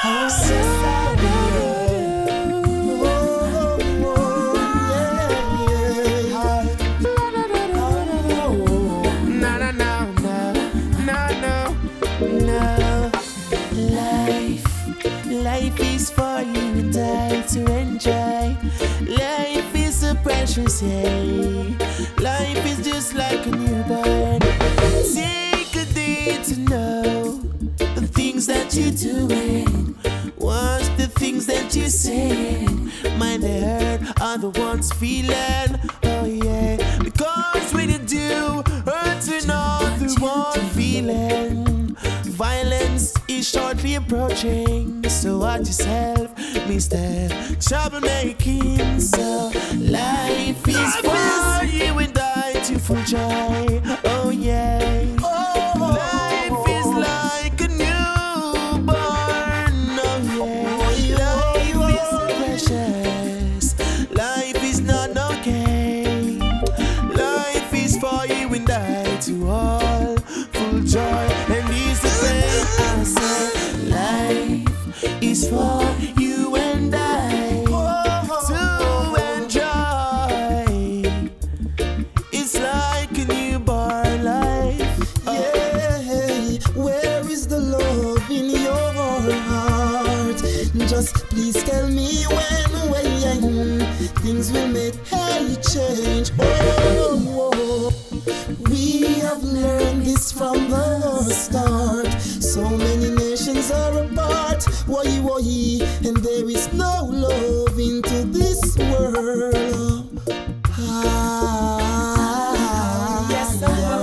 Life is for you and I to enjoy. Life is a precious day. Life is just like a newborn. Take a day to know the things that you're doing. What's the things that you're saying? Mind the hurt, other ones feeling. Oh yeah, because when you do, hurt another one feeling. Violence is shortly approaching, so watch yourself, Mr. Troublemaking. So life is for you and I to full joy. Oh yeah. Life is like a newborn. Oh yeah. Life is precious. Life is not okay. Life is for you and I to all full joy. I said life is for you and I to enjoy. It's like a newborn life. Yeah, where is the love in your heart? Just please tell me when things will make a change. Oh, we have learned this from the start. So many nations are apart, and there is no love into this world. Yes,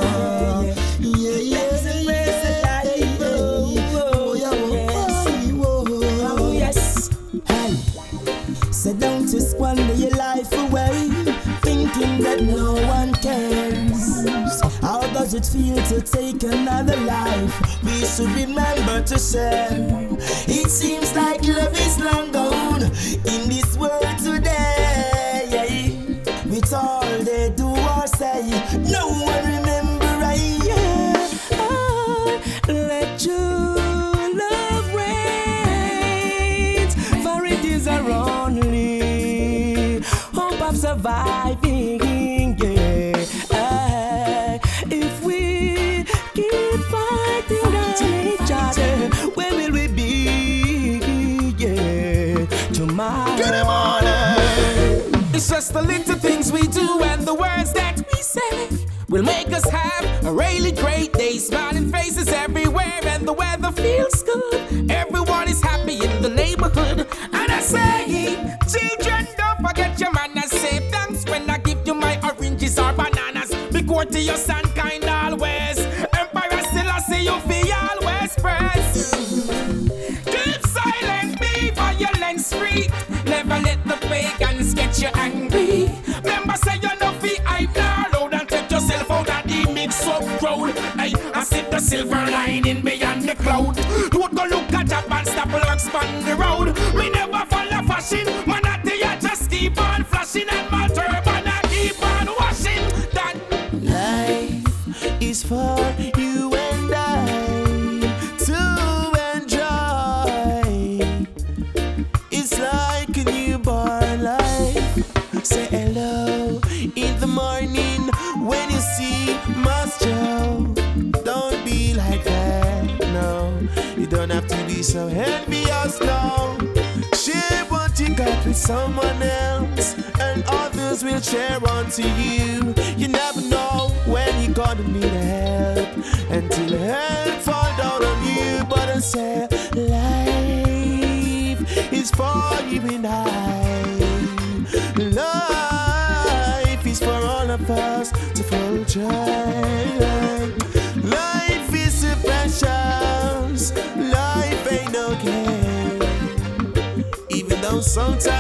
yes. Hey, so don't you squander your life away, thinking that no one cares. How does it feel to take another life? We should remember to share. It seems like love is long gone in this world today. With all they do or say, no one remember let your love reign, for it is our only hope of surviving. If we keep fighting on each other, where will we be? Tomorrow. Good morning. It's just the little things we do and the words that we say will make us have a really great day. Smiling faces everywhere and the weather feels good. Everyone is happy in the neighborhood. And I say, children, don't forget your manners. Say thanks when I give you my oranges or bananas. Be courteous and kind always. Emperor still I say you feel always press. Keep silent, be violence free. Never let the pagans get you angry. Remember say you know fi I'm not loud and take yourself out of the mix up crowd. Hey, I see the silver lining beyond the cloud. Don't go look at up and stop or expand the road. We never follow fashion. Man at the edge just keep on flashing and my turban I keep on washing. That life is for you and I to enjoy. It's like a newborn life. Say hello in the morning when you see Master. Don't be like that, no. You don't have to be so envious, no. Share what you got with someone else, and others will share unto you. You never know when you're gonna need help until help fall down on you. But I say life is for you and I. Life is for all of us to full joy. Life is a precious. Life ain't no game. Even though sometimes